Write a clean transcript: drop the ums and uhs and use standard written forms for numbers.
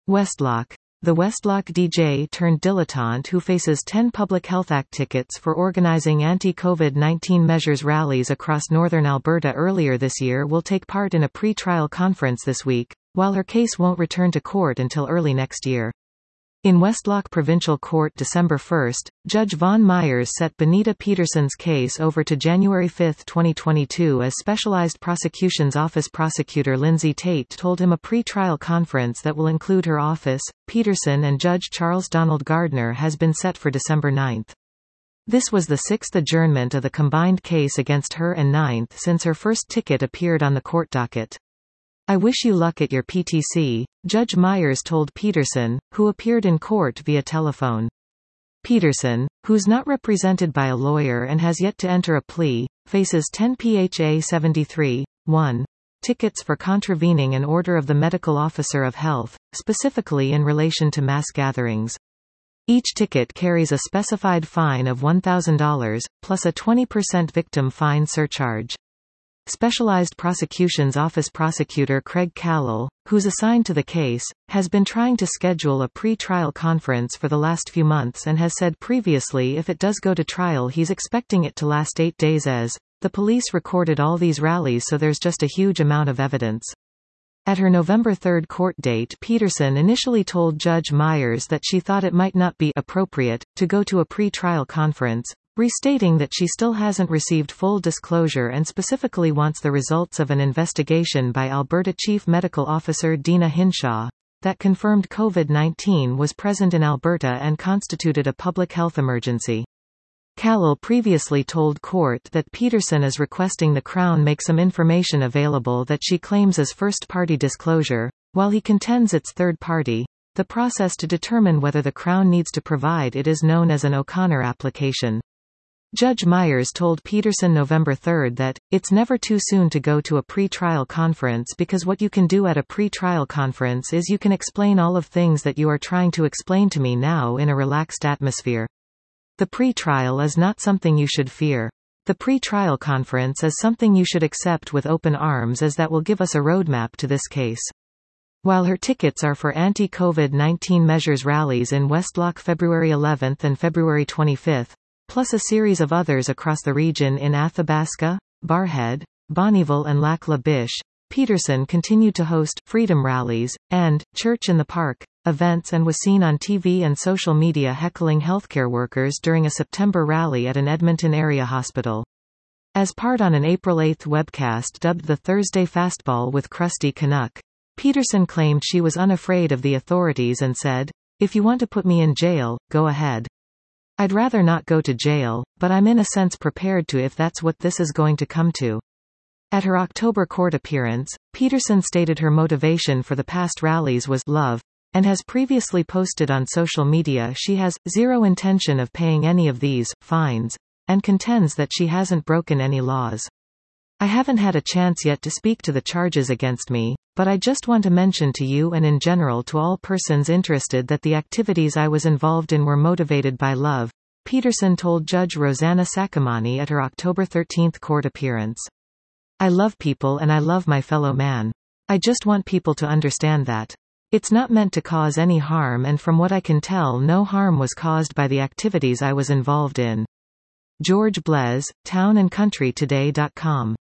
Westlock. The Westlock DJ turned dilettante who faces 10 Public Health Act tickets for organizing anti-COVID-19 measures rallies across northern Alberta earlier this year will take part in a pre-trial conference this week, while her case won't return to court until early next year. In Westlock Provincial Court December 1, Judge Vaughn Myers set Benita Peterson's case over to January 5, 2022 as Specialized Prosecutions Office Prosecutor Lindsay Tate told him a pre-trial conference that will include her office, Peterson and Judge Charles Donald Gardner has been set for December 9. This was the sixth adjournment of the combined case against her and ninth since her first ticket appeared on the court docket. "I wish you luck at your PTC," Judge Myers told Peterson, who appeared in court via telephone. Peterson, who's not represented by a lawyer and has yet to enter a plea, faces 10 PHA 73-1 tickets for contravening an order of the Medical Officer of Health, specifically in relation to mass gatherings. Each ticket carries a specified fine of $1,000, plus a 20% victim fine surcharge. Specialized Prosecutions Office Prosecutor Craig Callell, who's assigned to the case, has been trying to schedule a pre-trial conference for the last few months and has said previously if it does go to trial he's expecting it to last 8 days as the police recorded all these rallies, so there's just a huge amount of evidence. At her November 3 court date, Peterson initially told Judge Myers that she thought it might not be appropriate to go to a pre-trial conference, restating that she still hasn't received full disclosure and specifically wants the results of an investigation by Alberta Chief Medical Officer Deena Hinshaw that confirmed COVID-19 was present in Alberta and constituted a public health emergency. Callell previously told court that Peterson is requesting the Crown make some information available that she claims is first-party disclosure, while he contends it's third-party. The process to determine whether the Crown needs to provide it is known as an O'Connor application. Judge Myers told Peterson November 3 that, "It's never too soon to go to a pre-trial conference because what you can do at a pre-trial conference is you can explain all of things that you are trying to explain to me now in a relaxed atmosphere. The pre-trial is not something you should fear. The pre-trial conference is something you should accept with open arms as that will give us a roadmap to this case." While her tickets are for anti-COVID-19 measures rallies in Westlock February 11 and February 25, plus a series of others across the region in Athabasca, Barrhead, Bonnyville and Lac La Biche, Peterson continued to host freedom rallies and Church in the Park events and was seen on TV and social media heckling healthcare workers during a September rally at an Edmonton area hospital. As part on an April 8 webcast dubbed the Thursday Fastball with Krusty Canuck, Peterson claimed she was unafraid of the authorities and said, "If you want to put me in jail, go ahead. I'd rather not go to jail, but I'm in a sense prepared to if that's what this is going to come to." At her October court appearance, Peterson stated her motivation for the past rallies was love, and has previously posted on social media she has zero intention of paying any of these fines, and contends that she hasn't broken any laws. "I haven't had a chance yet to speak to the charges against me, but I just want to mention to you and in general to all persons interested that the activities I was involved in were motivated by love," Peterson told Judge Rosanna Sakamani at her October 13 court appearance. "I love people and I love my fellow man. I just want people to understand that. It's not meant to cause any harm, and from what I can tell no harm was caused by the activities I was involved in." George Blez, townandcountrytoday.com